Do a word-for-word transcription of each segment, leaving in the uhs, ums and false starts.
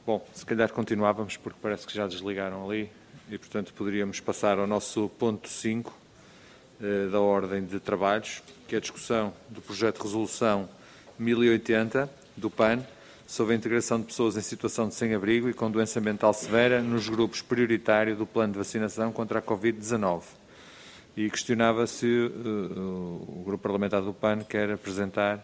Bom, se calhar continuávamos, porque parece que já desligaram ali, e, portanto, poderíamos passar ao nosso ponto cinco eh, da ordem de trabalhos, que é a discussão do projeto de resolução mil e oitenta, do P A N, sobre a integração de pessoas em situação de sem-abrigo e com doença mental severa nos grupos prioritários do plano de vacinação contra a Covid dezanove. E questionava se uh, o grupo parlamentar do P A N quer apresentar.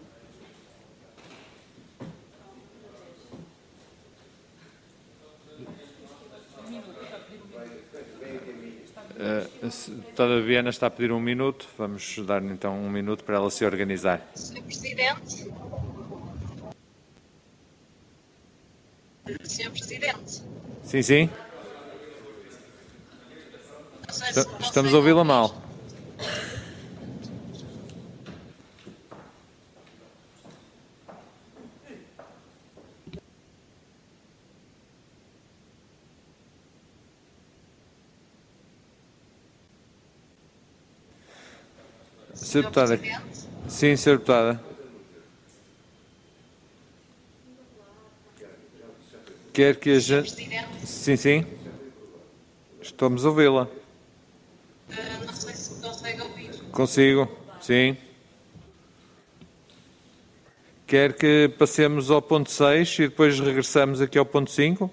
Uh, toda a Viana está a pedir um minuto. Vamos dar então um minuto para ela se organizar. senhor Presidente. senhor Presidente. Sim, sim. Se Estamos a ouvi-la mal. senhor Deputada. Sim, senhora Deputada. Quer que a gente... Sim, sim. Estamos a ouvi-la. Uh, não sei se consegue ouvir. Consigo, sim. Quer que passemos ao ponto seis e depois regressamos aqui ao ponto cinco?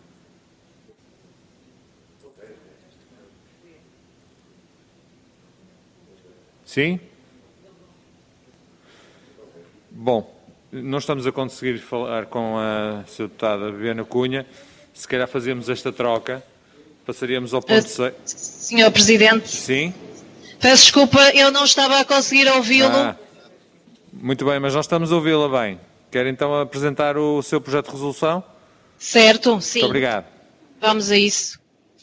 Sim? Bom, não estamos a conseguir falar com a senhora Deputada Viana Cunha. Se calhar fazíamos esta troca. Passaríamos ao ponto seis. senhor Presidente. Sim? Peço desculpa, eu não estava a conseguir ouvi-lo. Ah, muito bem, mas nós estamos a ouvi-la bem. Quer então apresentar o seu projeto de resolução? Certo, sim. Muito obrigado. Vamos a isso.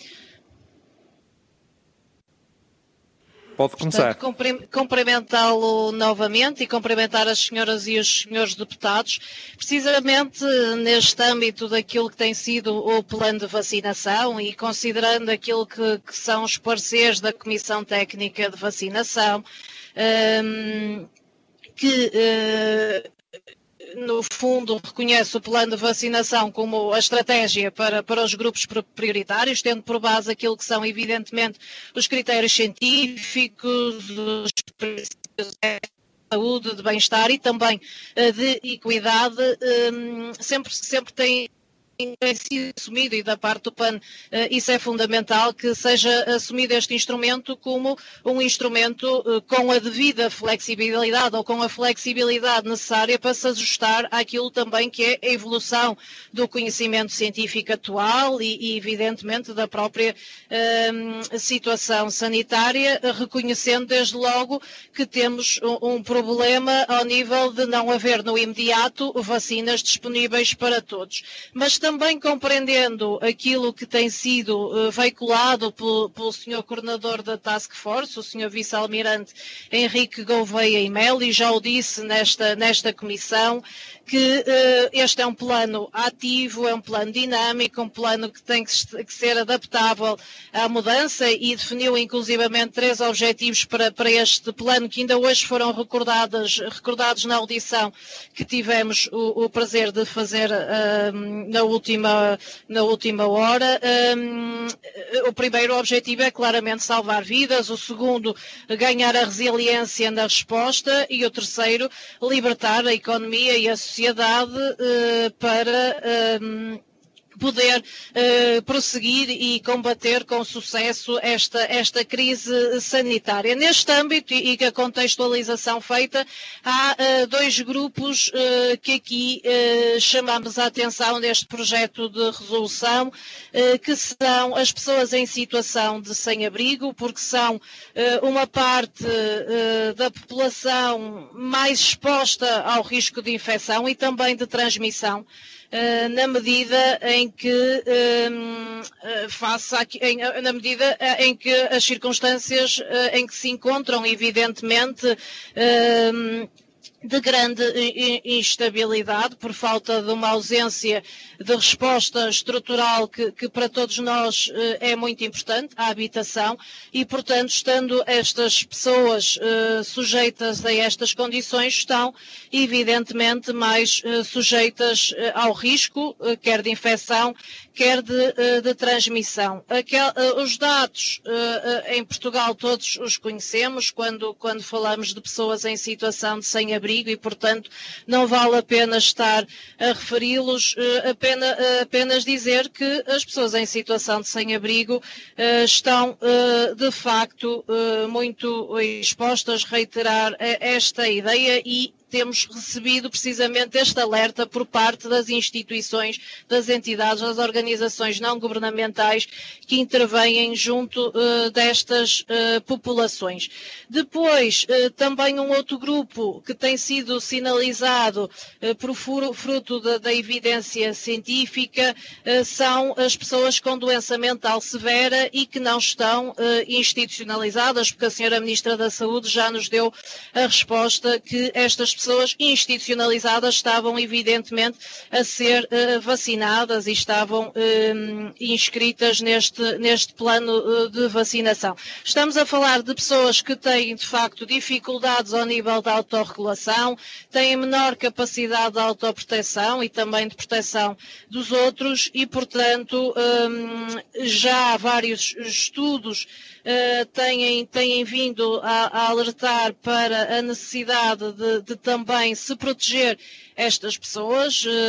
Pode começar. Portanto, cumprimentá-lo novamente e cumprimentar as senhoras e os senhores deputados, precisamente neste âmbito daquilo que tem sido o plano de vacinação e considerando aquilo que, que são os pareceres da Comissão Técnica de Vacinação, um, que uh, no fundo reconhece o plano de vacinação como a estratégia para, para os grupos prioritários, tendo por base aquilo que são evidentemente os critérios científicos, os princípios de saúde, de bem-estar e também uh, de equidade, um, sempre, sempre tem tem sido assumido e da parte do P A N uh, isso é fundamental, que seja assumido este instrumento como um instrumento uh, com a devida flexibilidade ou com a flexibilidade necessária para se ajustar àquilo também que é a evolução do conhecimento científico atual e, e evidentemente da própria uh, situação sanitária, reconhecendo desde logo que temos um, um problema ao nível de não haver no imediato vacinas disponíveis para todos. Mas também compreendendo aquilo que tem sido uh, veiculado pelo, pelo senhor Coordenador da Task Force, o senhor Vice-Almirante Henrique Gouveia e Melo, e já o disse nesta, nesta comissão, que uh, este é um plano ativo, é um plano dinâmico, um plano que tem que, que ser adaptável à mudança e definiu inclusivamente três objetivos para, para este plano que ainda hoje foram recordados, recordados na audição que tivemos o, o prazer de fazer uh, na, última, na última hora. Um, o primeiro objetivo é claramente salvar vidas, o segundo ganhar a resiliência na resposta e o terceiro libertar a economia e a sociedade uh, para uh, poder uh, prosseguir e combater com sucesso esta, esta crise sanitária. Neste âmbito e, e com a contextualização feita, há uh, dois grupos uh, que aqui uh, chamamos a atenção neste projeto de resolução, uh, que são as pessoas em situação de sem-abrigo, porque são uh, uma parte uh, da população mais exposta ao risco de infecção e também de transmissão. Uh, na medida em que um, uh, face a, em, na medida em que as circunstâncias uh, em que se encontram, evidentemente, uh, de grande instabilidade, por falta de uma ausência de resposta estrutural que, que para todos nós é muito importante, a habitação, e, portanto, estando estas pessoas uh, sujeitas a estas condições, estão, evidentemente, mais uh, sujeitas uh, ao risco, uh, quer de infecção, quer de, uh, de transmissão. Aquel, uh, os dados uh, uh, em Portugal todos os conhecemos, quando, quando falamos de pessoas em situação de sem-abrigo, e, portanto, não vale a pena estar a referi-los, apenas, apenas dizer que as pessoas em situação de sem-abrigo estão, de facto, muito expostas, reiterar esta ideia e temos recebido precisamente este alerta por parte das instituições, das entidades, das organizações não governamentais que intervêm junto uh, destas uh, populações. Depois, uh, também um outro grupo que tem sido sinalizado uh, por fruto da, da evidência científica uh, são as pessoas com doença mental severa e que não estão uh, institucionalizadas, porque a senhora Ministra da Saúde já nos deu a resposta que estas pessoas institucionalizadas estavam evidentemente a ser uh, vacinadas e estavam uh, inscritas neste, neste plano uh, de vacinação. Estamos a falar de pessoas que têm de facto dificuldades ao nível da autorregulação, têm menor capacidade de autoproteção e também de proteção dos outros e, portanto, um, já há vários estudos Uh, têm, têm vindo a, a alertar para a necessidade de, de também se proteger estas pessoas, uh,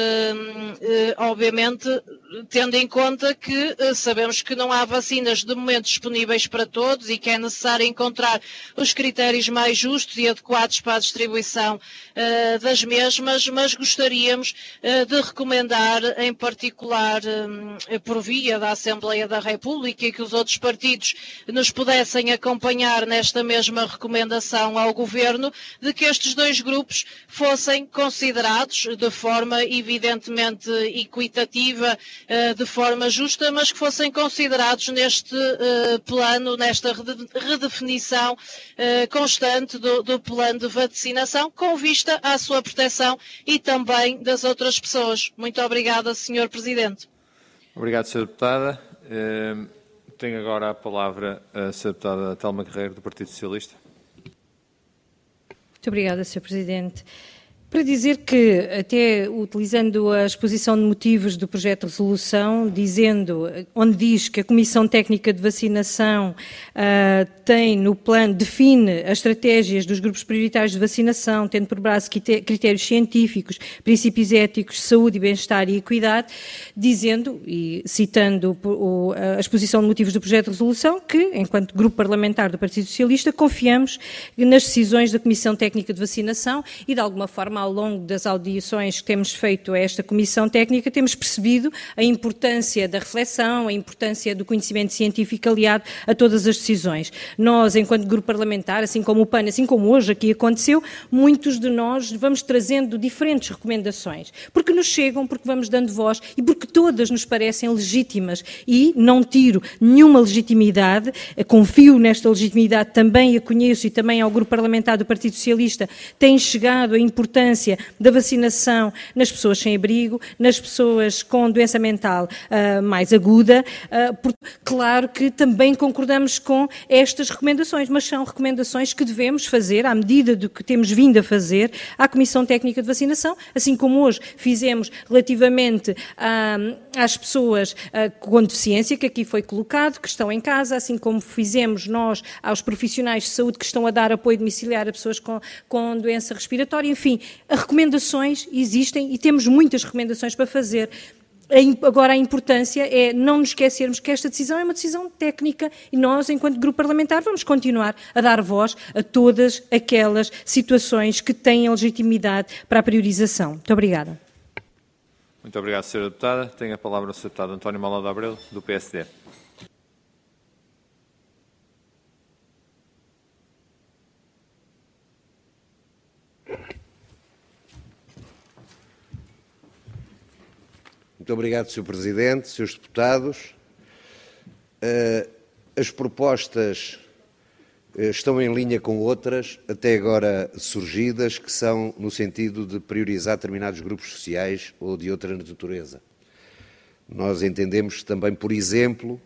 uh, obviamente tendo em conta que uh, sabemos que não há vacinas de momento disponíveis para todos e que é necessário encontrar os critérios mais justos e adequados para a distribuição uh, das mesmas, mas gostaríamos uh, de recomendar, em particular uh, por via da Assembleia da República e que os outros partidos nos pudessem acompanhar nesta mesma recomendação ao Governo, de que estes dois grupos fossem considerados de forma evidentemente equitativa, de forma justa, mas que fossem considerados neste plano, nesta redefinição constante do, do plano de vacinação, com vista à sua proteção e também das outras pessoas. Muito obrigada, senhor Presidente. Obrigado, senhora Deputada. Tenho agora a palavra a senhora Deputada Telma Guerreiro, do Partido Socialista. Muito obrigada, senhor Presidente. Para dizer que, até utilizando a exposição de motivos do projeto de resolução, dizendo, onde diz que a Comissão Técnica de Vacinação uh, tem no plano, define as estratégias dos grupos prioritários de vacinação, tendo por base critérios científicos, princípios éticos, saúde e bem-estar e equidade, dizendo, e citando o, a exposição de motivos do projeto de resolução, que, enquanto grupo parlamentar do Partido Socialista, confiamos nas decisões da Comissão Técnica de Vacinação e, de alguma forma, ao longo das audições que temos feito a esta Comissão Técnica, temos percebido a importância da reflexão, a importância do conhecimento científico aliado a todas as decisões. Nós, enquanto grupo parlamentar, assim como o P A N, assim como hoje aqui aconteceu, muitos de nós vamos trazendo diferentes recomendações, porque nos chegam, porque vamos dando voz e porque todas nos parecem legítimas e não tiro nenhuma legitimidade, confio nesta legitimidade, também a conheço e também ao grupo parlamentar do Partido Socialista tem chegado a importância da vacinação nas pessoas sem abrigo, nas pessoas com doença mental uh, mais aguda. Uh, por, claro que também concordamos com estas recomendações, mas são recomendações que devemos fazer, à medida do que temos vindo a fazer, à Comissão Técnica de Vacinação, assim como hoje fizemos relativamente uh, às pessoas uh, com deficiência, que aqui foi colocado, que estão em casa, assim como fizemos nós aos profissionais de saúde que estão a dar apoio domiciliar a pessoas com, com doença respiratória, enfim, as recomendações existem e temos muitas recomendações para fazer. Agora a importância é não nos esquecermos que esta decisão é uma decisão técnica e nós, enquanto grupo parlamentar, vamos continuar a dar voz a todas aquelas situações que têm a legitimidade para a priorização. Muito obrigada. Muito obrigado, senhora Deputada. Tenho a palavra o senhor Deputado António Malado Abreu, do P S D. Muito obrigado, senhor Presidente, senhores Deputados. As propostas estão em linha com outras, até agora surgidas, que são no sentido de priorizar determinados grupos sociais ou de outra natureza. Nós entendemos também, por exemplo,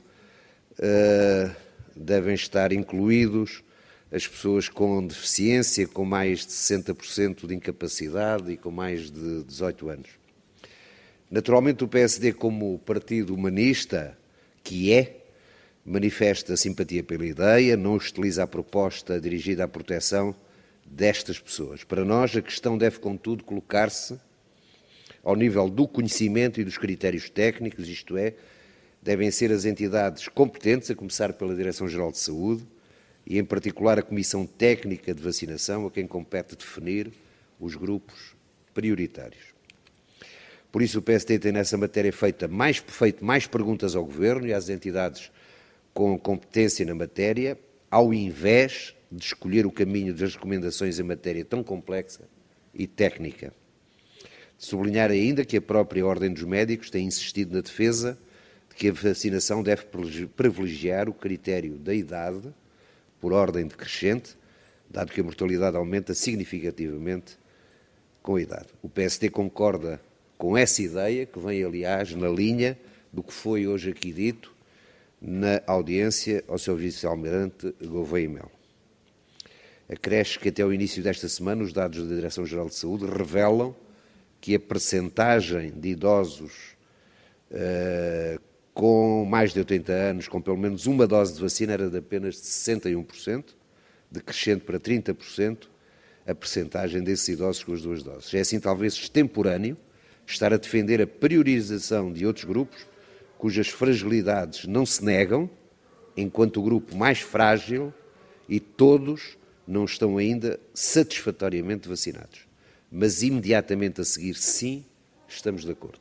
devem estar incluídos as pessoas com deficiência, com mais de sessenta por cento de incapacidade e com mais de dezoito anos. Naturalmente, o P S D, como partido humanista que é, manifesta simpatia pela ideia, não hostiliza a proposta dirigida à proteção destas pessoas. Para nós, a questão deve, contudo, colocar-se ao nível do conhecimento e dos critérios técnicos, isto é, devem ser as entidades competentes, a começar pela Direção-Geral de Saúde, e, em particular, a Comissão Técnica de Vacinação, a quem compete definir os grupos prioritários. Por isso, o P S D tem, nessa matéria, feito mais, feito mais perguntas ao Governo e às entidades com competência na matéria, ao invés de escolher o caminho das recomendações em matéria tão complexa e técnica. De sublinhar ainda que a própria Ordem dos Médicos tem insistido na defesa de que a vacinação deve privilegiar o critério da idade, por ordem decrescente, dado que a mortalidade aumenta significativamente com a idade. O P S D concorda com essa ideia, que vem, aliás, na linha do que foi hoje aqui dito na audiência ao seu vice-almirante Gouveia e Melo. Acresce que até ao início desta semana os dados da Direção-Geral de Saúde revelam que a percentagem de idosos uh, com mais de oitenta anos, com pelo menos uma dose de vacina, era de apenas de sessenta e um por cento, decrescente para trinta por cento a percentagem desses idosos com as duas doses. É assim talvez extemporâneo estar a defender a priorização de outros grupos cujas fragilidades não se negam, enquanto o grupo mais frágil, e todos não estão ainda satisfatoriamente vacinados. Mas imediatamente a seguir, sim, estamos de acordo.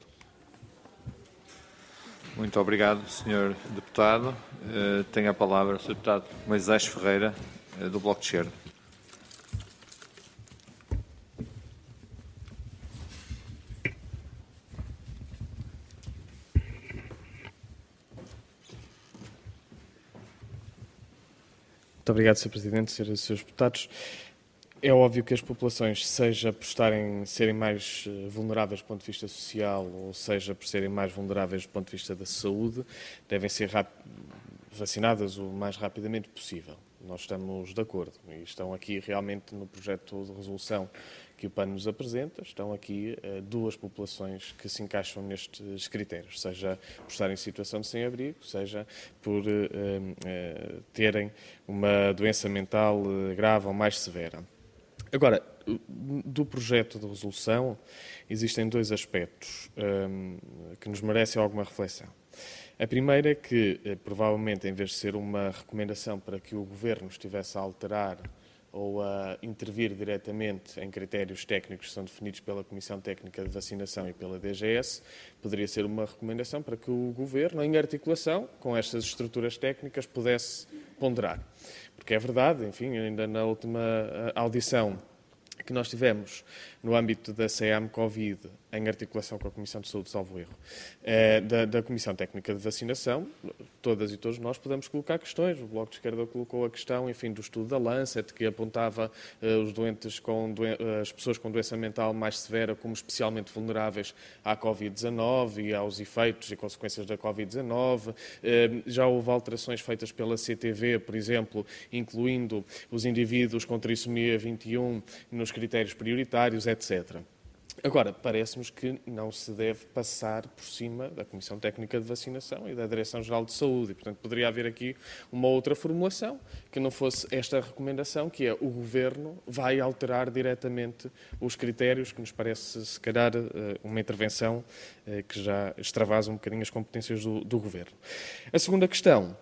Muito obrigado, senhor Deputado. Uh, tem a palavra o senhor Deputado Moisés Ferreira, uh, do Bloco de Esquerda. Muito obrigado, senhor Presidente, senhores e senhores deputados. É óbvio que as populações, seja por estarem, serem mais vulneráveis do ponto de vista social, ou seja por serem mais vulneráveis do ponto de vista da saúde, devem ser vacinadas o mais rapidamente possível. Nós estamos de acordo e estão aqui realmente no projeto de resolução que o P A N nos apresenta, estão aqui uh, duas populações que se encaixam nestes critérios, seja por estarem em situação de sem-abrigo, seja por uh, uh, terem uma doença mental uh, grave ou mais severa. Agora, do projeto de resolução, existem dois aspectos um, que nos merecem alguma reflexão. A primeira é que, eh, provavelmente, em vez de ser uma recomendação para que o Governo estivesse a alterar ou a intervir diretamente em critérios técnicos que são definidos pela Comissão Técnica de Vacinação e pela D G S, poderia ser uma recomendação para que o Governo, em articulação com estas estruturas técnicas, pudesse ponderar. Porque é verdade, enfim, ainda na última audição que nós tivemos no âmbito da C E A M Covid, em articulação com a Comissão de Saúde, salvo erro, eh, da, da Comissão Técnica de Vacinação, todas e todos nós podemos colocar questões. O Bloco de Esquerda colocou a questão, enfim, do estudo da Lancet, que apontava eh, os doentes com doen- as pessoas com doença mental mais severa como especialmente vulneráveis à Covid dezanove e aos efeitos e consequências da Covid dezanove. Eh, já houve alterações feitas pela C T V, por exemplo, incluindo os indivíduos com trissomia vinte e um nos critérios prioritários, etcétera. Agora, parece-nos que não se deve passar por cima da Comissão Técnica de Vacinação e da Direção-Geral de Saúde. E, portanto, poderia haver aqui uma outra formulação que não fosse esta recomendação, que é o Governo vai alterar diretamente os critérios, que nos parece, se calhar, uma intervenção que já extravasa um bocadinho as competências do, do Governo. A segunda questão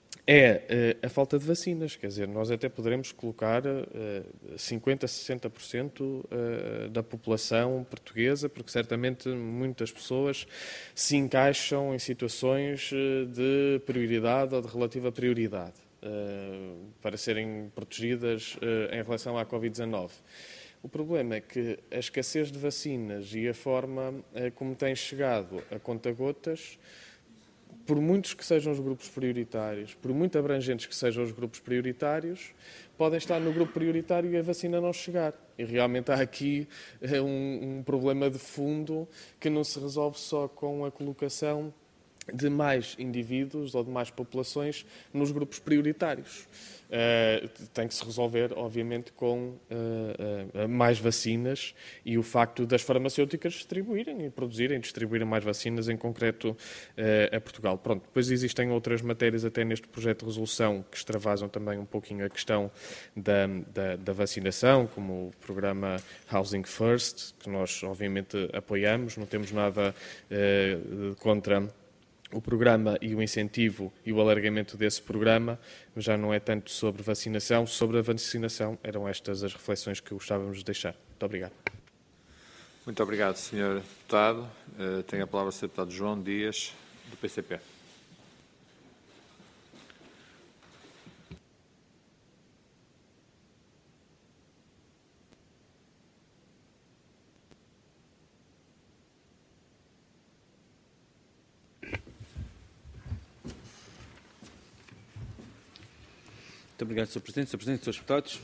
é uh, a falta de vacinas, quer dizer, nós até poderemos colocar uh, cinquenta por cento, sessenta por cento uh, da população portuguesa, porque certamente muitas pessoas se encaixam em situações uh, de prioridade ou de relativa prioridade uh, para serem protegidas uh, em relação à Covid dezanove. O problema é que a escassez de vacinas e a forma uh, como tem chegado a conta-gotas por muitos que sejam os grupos prioritários, por muito abrangentes que sejam os grupos prioritários, podem estar no grupo prioritário e a vacina não chegar. E realmente há aqui um, um problema de fundo que não se resolve só com a colocação de mais indivíduos ou de mais populações nos grupos prioritários. Uh, tem que se resolver, obviamente, com uh, uh, mais vacinas e o facto das farmacêuticas distribuírem e produzirem, distribuírem mais vacinas, em concreto uh, a Portugal. Pronto, depois existem outras matérias até neste projeto de resolução que extravasam também um pouquinho a questão da, da, da vacinação, como o programa Housing First, que nós obviamente apoiamos, não temos nada uh, contra o programa e o incentivo e o alargamento desse programa, mas já não é tanto sobre vacinação. Sobre a vacinação, eram estas as reflexões que gostávamos de deixar. Muito obrigado. Muito obrigado, senhor Deputado. Uh, tem a palavra o senhor Deputado João Dias, do P C P. Muito obrigado, senhor Presidente. senhor Presidente, senhores Deputados.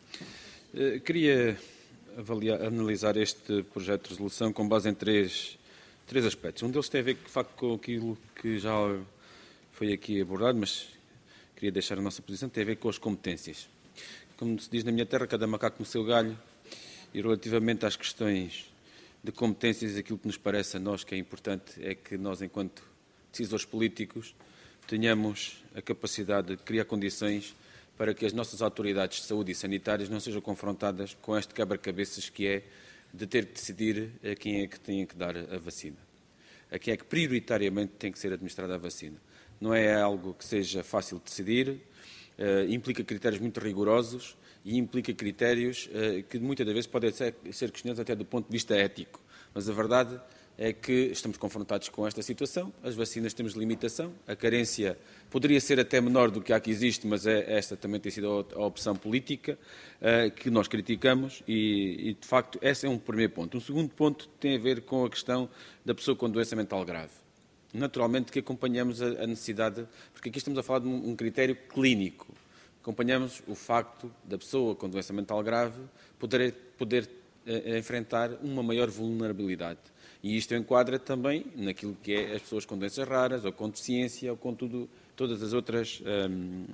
Uh, queria avaliar, analisar este projeto de resolução com base em três, três aspectos. Um deles tem a ver, de facto, com aquilo que já foi aqui abordado, mas queria deixar a nossa posição, tem a ver com as competências. Como se diz na minha terra, cada macaco no seu galho, e relativamente às questões de competências, aquilo que nos parece a nós que é importante é que nós, enquanto decisores políticos, tenhamos a capacidade de criar condições para que as nossas autoridades de saúde e sanitárias não sejam confrontadas com este quebra-cabeças que é de ter que decidir a quem é que tem que dar a vacina, a quem é que prioritariamente tem que ser administrada a vacina. Não é algo que seja fácil de decidir, uh, implica critérios muito rigorosos e implica critérios uh, que muitas das vezes podem ser, ser questionados até do ponto de vista ético. Mas a verdade é que estamos confrontados com esta situação, as vacinas temos limitação, a carência poderia ser até menor do que a que existe, mas é, esta também tem sido a, a opção política uh, que nós criticamos e, e, de facto, esse é um primeiro ponto. Um segundo ponto tem a ver com a questão da pessoa com doença mental grave. Naturalmente que acompanhamos a, a necessidade, porque aqui estamos a falar de um, um critério clínico, acompanhamos o facto da pessoa com doença mental grave poder, poder uh, enfrentar uma maior vulnerabilidade. E isto enquadra também naquilo que é as pessoas com doenças raras, ou com deficiência, ou com tudo, todas as outras hum,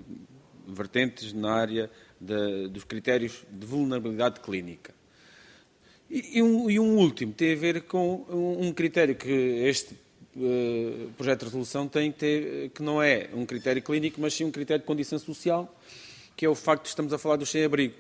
vertentes na área de, dos critérios de vulnerabilidade clínica. E, e, um, e um último tem a ver com um, um critério que este uh, projeto de resolução tem que ter, que não é um critério clínico, mas sim um critério de condição social, que é o facto de estamos a falar dos sem-abrigo.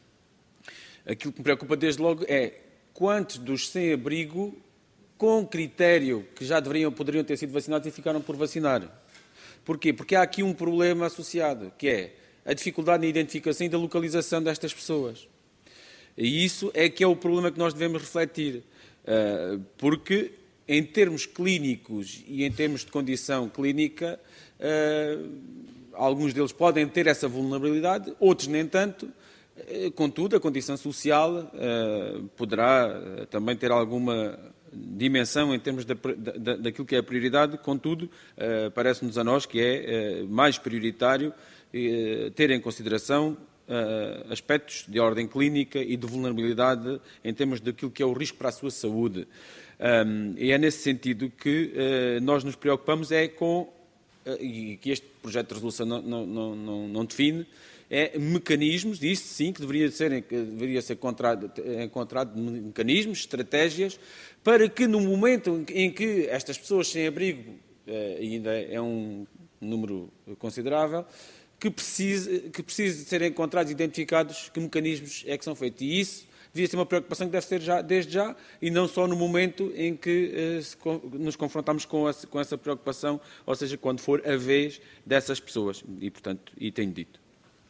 Aquilo que me preocupa desde logo é quantos dos sem-abrigo, com critério que já deveriam, poderiam ter sido vacinados e ficaram por vacinar. Porquê? Porque há aqui um problema associado, que é a dificuldade na identificação e da localização destas pessoas. E isso é que é o problema que nós devemos refletir. Porque, em termos clínicos e em termos de condição clínica, alguns deles podem ter essa vulnerabilidade, outros nem tanto. Contudo, a condição social uh, poderá uh, também ter alguma dimensão em termos da, da, daquilo que é a prioridade, contudo, uh, parece-nos a nós que é uh, mais prioritário uh, ter em consideração uh, aspectos de ordem clínica e de vulnerabilidade em termos daquilo que é o risco para a sua saúde. Um, e é nesse sentido que uh, nós nos preocupamos é com, uh, e que este projeto de resolução não, não, não, não define, é mecanismos, e isso sim que deveria ser, que deveria ser encontrado, encontrado mecanismos, estratégias, para que no momento em que estas pessoas sem abrigo, ainda é um número considerável, que precise, que precise de ser encontrados e identificados que mecanismos é que são feitos. E isso devia ser uma preocupação que deve ser já, desde já, e não só no momento em que eh, se, nos confrontamos com essa, com essa preocupação, ou seja, quando for a vez dessas pessoas. E, portanto, e tenho dito.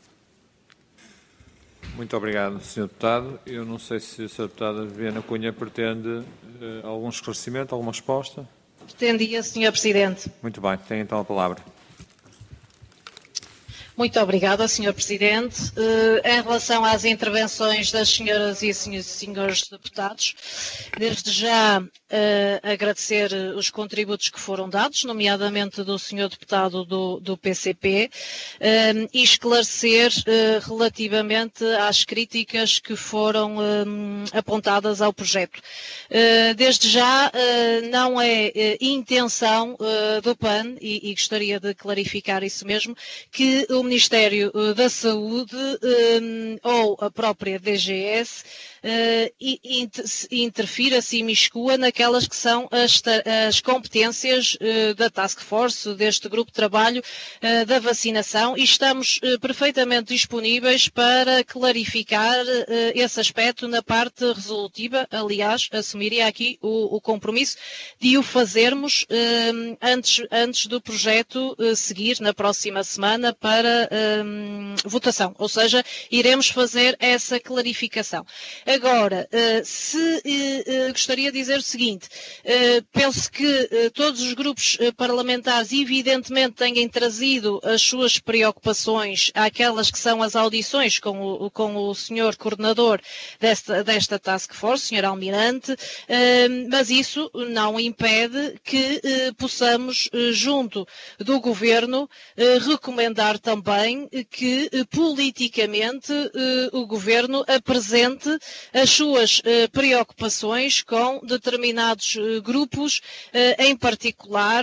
Muito obrigado, senhor Deputado. Eu não sei se a senhora Deputada Viviana Cunha pretende uh, algum esclarecimento, alguma resposta. Pretendia, senhor Presidente. Muito bem, tem então a palavra. Muito obrigada, senhor Presidente. Em relação às intervenções das senhoras e senhores deputados, desde já agradecer os contributos que foram dados, nomeadamente do senhor deputado do, do P C P, e esclarecer relativamente às críticas que foram apontadas ao projeto. Desde já não é intenção do P A N, e, e gostaria de clarificar isso mesmo, que o Ministério da Saúde um, ou a própria D G S uh, interfira, se imiscua naquelas que são as, as competências uh, da Task Force, deste grupo de trabalho uh, da vacinação, e estamos uh, perfeitamente disponíveis para clarificar uh, esse aspecto na parte resolutiva. Aliás, assumiria aqui o, o compromisso de o fazermos uh, antes, antes do projeto uh, seguir na próxima semana para Um, votação, ou seja, iremos fazer essa clarificação. Agora, uh, se uh, uh, gostaria de dizer o seguinte, uh, penso que uh, todos os grupos uh, parlamentares evidentemente têm trazido as suas preocupações àquelas que são as audições com o, com o senhor coordenador desta, desta Task Force, senhor Almirante, uh, mas isso não impede que uh, possamos, uh, junto do Governo, uh, recomendar também que politicamente o Governo apresente as suas preocupações com determinados grupos em particular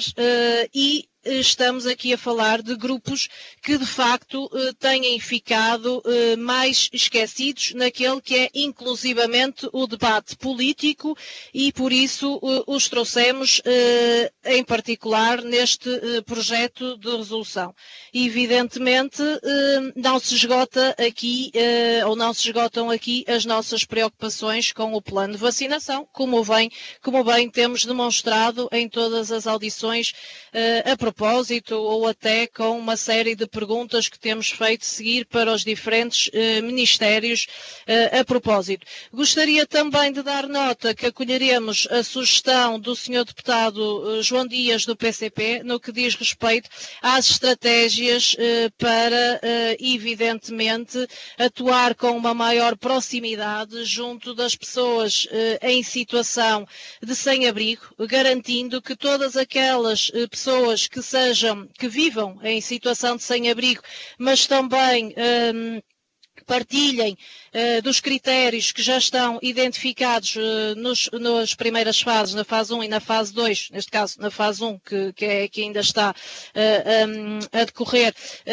e estamos aqui a falar de grupos que de facto têm ficado mais esquecidos naquele que é inclusivamente o debate político e por isso os trouxemos em particular neste projeto de resolução. Evidentemente não se esgota aqui ou não se esgotam aqui as nossas preocupações com o plano de vacinação, como bem, como bem temos demonstrado em todas as audições a propósito propósito ou até com uma série de perguntas que temos feito seguir para os diferentes eh, ministérios eh, a propósito. Gostaria também de dar nota que acolheremos a sugestão do senhor deputado eh, João Dias do P C P no que diz respeito às estratégias eh, para, eh, evidentemente, atuar com uma maior proximidade junto das pessoas eh, em situação de sem-abrigo, garantindo que todas aquelas eh, pessoas que sejam, que vivam em situação de sem-abrigo, mas também um, partilhem uh, dos critérios que já estão identificados uh, nos, nas primeiras fases, na fase um e na fase dois, neste caso na fase um, que, que, é, que ainda está uh, um, a decorrer,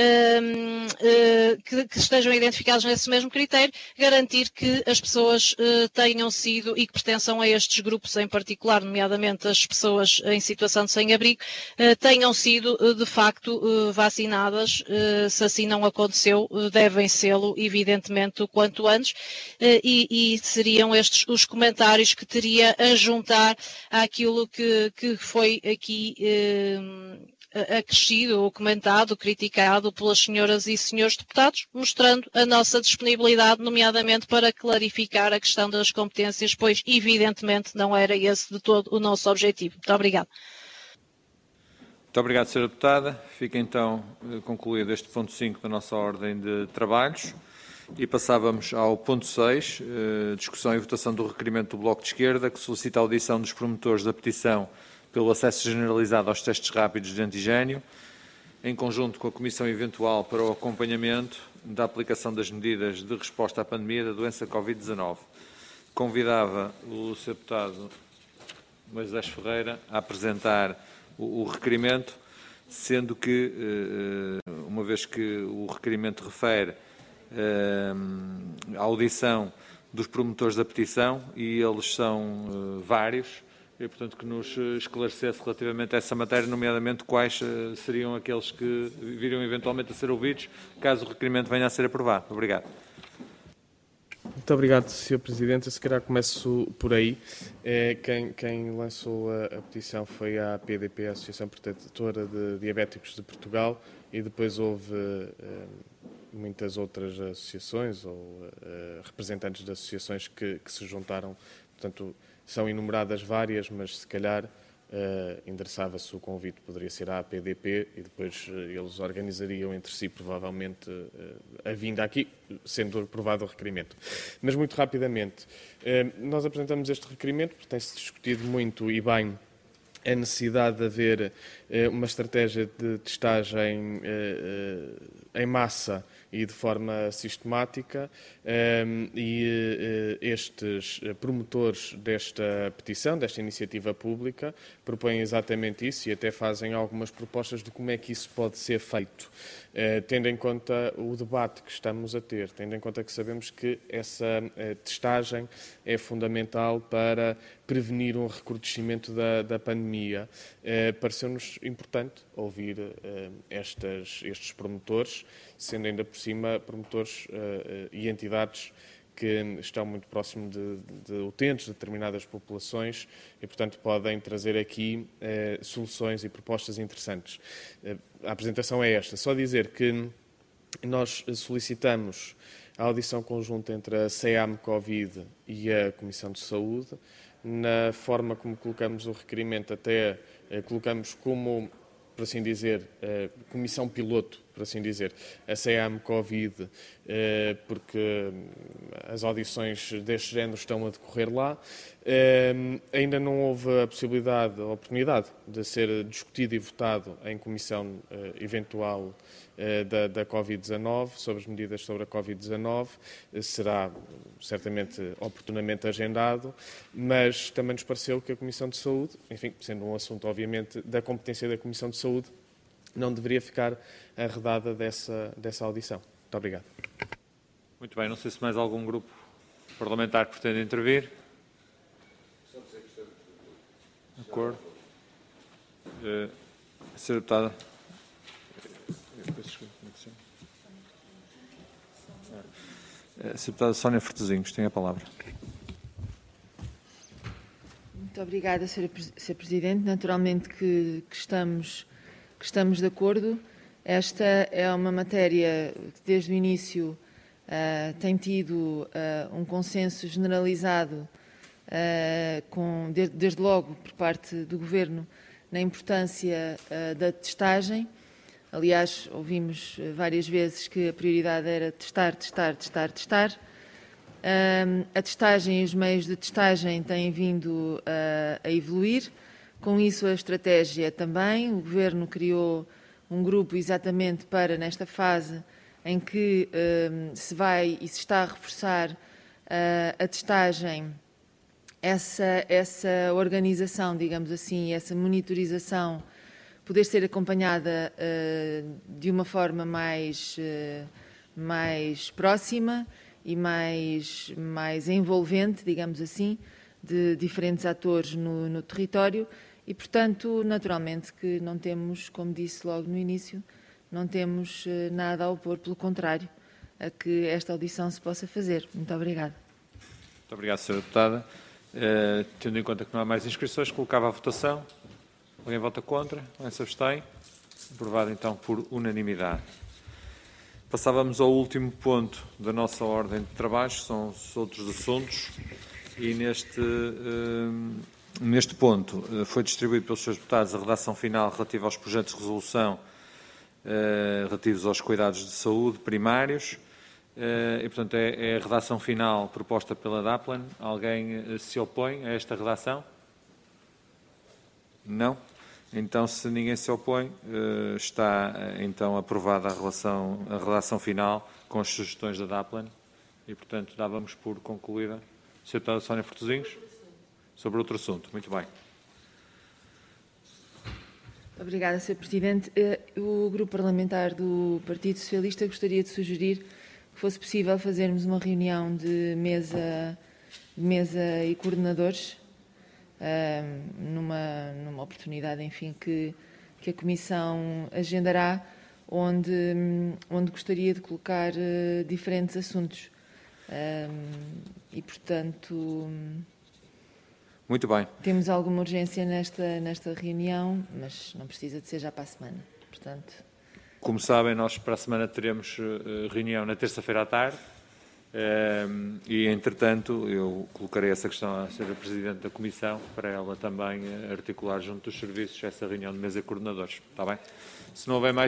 um, uh, que, que estejam identificados nesse mesmo critério, garantir que as pessoas uh, tenham sido e que pertençam a estes grupos em particular, nomeadamente as pessoas em situação de sem-abrigo, uh, tenham sido uh, de facto uh, vacinadas. Uh, se assim não aconteceu, uh, devem sê-lo, evidentemente, o quanto antes, e, e seriam estes os comentários que teria a juntar àquilo que, que foi aqui eh, acrescido, ou comentado, criticado pelas senhoras e senhores deputados, mostrando a nossa disponibilidade, nomeadamente para clarificar a questão das competências, pois, evidentemente, não era esse de todo o nosso objetivo. Muito obrigada. Muito obrigado, senhora Deputada. Fica então concluído este ponto cinco da nossa ordem de trabalhos. E passávamos ao ponto seis, eh, discussão e votação do requerimento do Bloco de Esquerda, que solicita a audição dos promotores da petição pelo acesso generalizado aos testes rápidos de antigénio, em conjunto com a Comissão Eventual para o acompanhamento da aplicação das medidas de resposta à pandemia da doença Covid dezanove. Convidava o senhor Deputado Moisés Ferreira a apresentar o, o requerimento, sendo que, eh, uma vez que o requerimento refere a audição dos promotores da petição e eles são uh, vários, e portanto que nos esclarecesse relativamente a essa matéria, nomeadamente quais uh, seriam aqueles que viriam eventualmente a ser ouvidos, caso o requerimento venha a ser aprovado. Obrigado. Muito obrigado, senhor Presidente. Eu, se calhar começo por aí. É, quem, quem lançou a, a petição foi a A P D P, a Associação Protetora de Diabéticos de Portugal, e depois houve uh, muitas outras associações ou uh, representantes de associações que, que se juntaram. Portanto, são enumeradas várias, mas se calhar uh, endereçava-se o convite, poderia ser à A P D P e depois uh, eles organizariam entre si, provavelmente, uh, a vinda aqui, sendo aprovado o requerimento. Mas, muito rapidamente, uh, nós apresentamos este requerimento, porque tem-se discutido muito e bem a necessidade de haver uh, uma estratégia de testagem uh, uh, em massa e de forma sistemática, um, e uh, estes promotores desta petição, desta iniciativa pública, propõem exatamente isso e até fazem algumas propostas de como é que isso pode ser feito, uh, tendo em conta o debate que estamos a ter, tendo em conta que sabemos que essa uh, testagem é fundamental para prevenir um recrudescimento da, da pandemia. Uh, Pareceu-nos importante ouvir uh, estas, estes promotores, sendo ainda por cima promotores uh, e entidades que estão muito próximo de, de utentes de determinadas populações e, portanto, podem trazer aqui uh, soluções e propostas interessantes. Uh, a apresentação é esta. Só dizer que nós solicitamos a audição conjunta entre a SEAM-Covid e a Comissão de Saúde. Na forma como colocamos o requerimento, até uh, colocamos como, por assim dizer, uh, comissão piloto, por assim dizer, a SEAM-Covid, uh, porque as audições deste género estão a decorrer lá. Uh, ainda não houve a possibilidade, a oportunidade de ser discutido e votado em comissão uh, eventual uh, da, da Covid dezanove, sobre as medidas sobre a Covid dezanove. Uh, será certamente oportunamente agendado, mas também nos pareceu que a Comissão de Saúde, enfim, sendo um assunto obviamente da competência da Comissão de Saúde, não deveria ficar arredada dessa, dessa audição. Muito obrigado. Muito bem, não sei se mais algum grupo parlamentar pretende intervir. De acordo. Uh, Senhora Deputada. Senhora Deputada Sónia Fortezinhos, tem a palavra. Muito obrigada, Senhora Presidente. Naturalmente que, que, estamos, que estamos de acordo. Esta é uma matéria que desde o início uh, tem tido uh, um consenso generalizado, uh, com, desde, desde logo por parte do Governo, na importância uh, da testagem. Aliás, ouvimos várias vezes que a prioridade era testar, testar, testar, testar. Uh, a testagem e os meios de testagem têm vindo uh, a evoluir. Com isso, a estratégia também. O Governo criou um grupo exatamente para, nesta fase em que uh, se vai e se está a reforçar uh, a testagem, essa, essa organização, digamos assim, essa monitorização, poder ser acompanhada uh, de uma forma mais, uh, mais próxima e mais, mais envolvente, digamos assim, de diferentes atores no, no território e, portanto, naturalmente que não temos, como disse logo no início, não temos uh, nada a opor, pelo contrário, a que esta audição se possa fazer. Muito obrigada. Muito obrigado, senhora Deputada. Uh, tendo em conta que não há mais inscrições, colocava a votação. Alguém vota contra? Alguém se abstém? Aprovado, então, por unanimidade. Passávamos ao último ponto da nossa ordem de trabalho, são os outros assuntos, e neste, uh, neste ponto uh, foi distribuído pelos senhores deputados a redação final relativa aos projetos de resolução uh, relativos aos cuidados de saúde primários, uh, e, portanto, é, é a redação final proposta pela DAPLAN. Alguém uh, se opõe a esta redação? Não? Então, se ninguém se opõe, está então aprovada a, relação, a redação final com as sugestões da DAPLAN e, portanto, dávamos por concluída. senhora Deputada Sónia Fortezinhos, sobre outro assunto. Muito bem. Obrigada, senhor Presidente. O Grupo Parlamentar do Partido Socialista gostaria de sugerir que fosse possível fazermos uma reunião de mesa, de mesa e coordenadores, Uh, numa, numa oportunidade, enfim, que, que a Comissão agendará, onde, onde gostaria de colocar uh, diferentes assuntos. Uh, e, portanto, muito bem. Temos alguma urgência nesta, nesta reunião, mas não precisa de ser já para a semana. Portanto... Como sabem, nós para a semana teremos uh, reunião na terça-feira à tarde, Um, e, entretanto, eu colocarei essa questão à senhora Presidente da Comissão, para ela também articular junto dos serviços essa reunião de mesa de coordenadores. Está bem? Se não houver mais